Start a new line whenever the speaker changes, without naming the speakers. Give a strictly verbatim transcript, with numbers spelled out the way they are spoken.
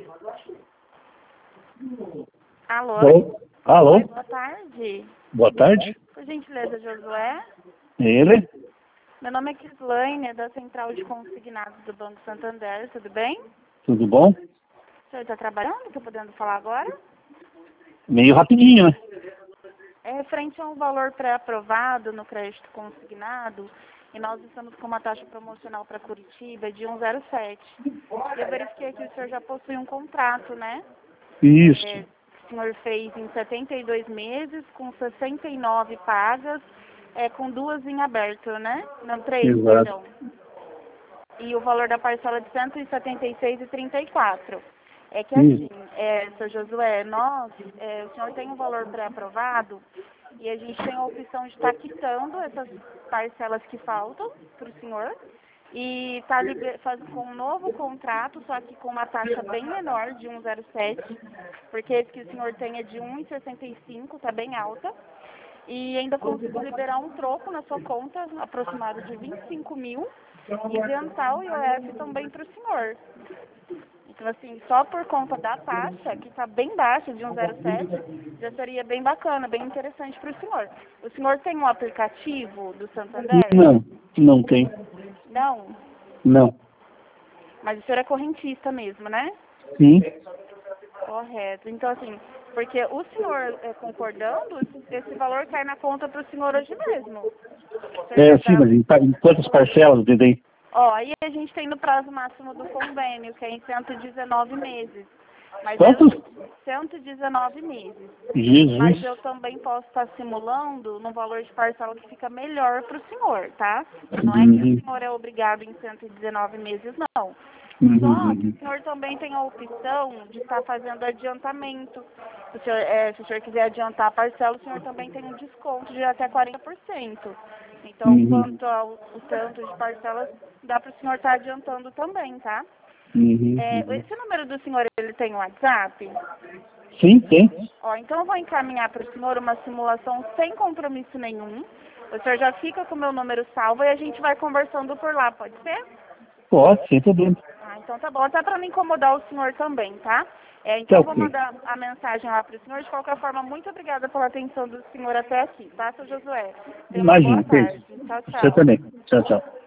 Alô?
Alô? Alô?
Oi, boa tarde.
Boa tarde.
Por gentileza, Josué.
Ele?
Meu nome é Kislaine, é da Central de Consignados do Banco Santander, tudo bem?
Tudo bom?
O senhor está trabalhando? Estou podendo falar agora?
Meio rapidinho, né?
É referente a um valor pré-aprovado no crédito consignado e nós estamos com uma taxa promocional para Curitiba de um vírgula zero sete. Eu verifiquei que o senhor já possui um contrato, né?
Isso.
É, o senhor fez em setenta e dois meses, com sessenta e nove pagas, é, com duas em aberto, né? Não, três,
Exato.
perdão. E o valor da parcela de cento e setenta e seis reais e trinta e quatro. É que assim, é, seu Josué, nós, é, o senhor tem um valor pré-aprovado e a gente tem a opção de estar quitando essas parcelas que faltam para o senhor e está fazendo com um novo contrato, só que com uma taxa bem menor de um vírgula zero sete, porque esse que o senhor tem é de um vírgula sessenta e cinco, está bem alta. E ainda consigo liberar um troco na sua conta, aproximado de vinte e cinco mil, isentar o I O F também para o senhor. Então, assim, só por conta da taxa, que está bem baixa, de um vírgula zero sete, já seria bem bacana, bem interessante para o senhor. O senhor tem um aplicativo do Santander?
Não, não tem.
Não?
Não.
Mas o senhor é correntista mesmo, né?
Sim.
Correto. Então, assim, porque o senhor é, concordando, esse, esse valor cai na conta para o senhor hoje mesmo. O senhor
É,
já
sim,
tá...
mas em pa- em quantas parcelas, Dedê?
Ó, aí a gente tem no prazo máximo do convênio, que é em cento e dezenove meses. Mas
Quantos?
eu, cento e dezenove meses. Mas
Jesus.
eu também posso estar simulando no valor de parcela que fica melhor para o senhor, tá? Não é que o
Uhum.
senhor é obrigado em cento e dezenove meses, não.
Uhum.
Só que o
Uhum.
senhor também tem a opção de estar fazendo adiantamento. Se o senhor, é, se o senhor quiser adiantar a parcela, o senhor também tem um desconto de até quarenta por cento. Então,
Uhum.
quanto ao o tanto de parcelas, dá para o senhor estar adiantando também, tá?
Uhum.
É,
Uhum.
esse número do senhor, ele tem WhatsApp?
Sim, tem.
Ó, então eu vou encaminhar para o senhor uma simulação sem compromisso nenhum. O senhor já fica com o meu número salvo e a gente vai conversando por lá, pode ser?
Pode, sem problema.
Ah, então tá bom. Até para não incomodar o senhor também, tá? É, então
Tá
eu vou
ok.
mandar a mensagem lá para o senhor. De qualquer forma, muito obrigada pela atenção do senhor até aqui, tá, seu Josué? Tenha uma boa
Imagina,
tarde.
Pedro.
Tchau,
Você
tchau.
também. Tchau, tchau.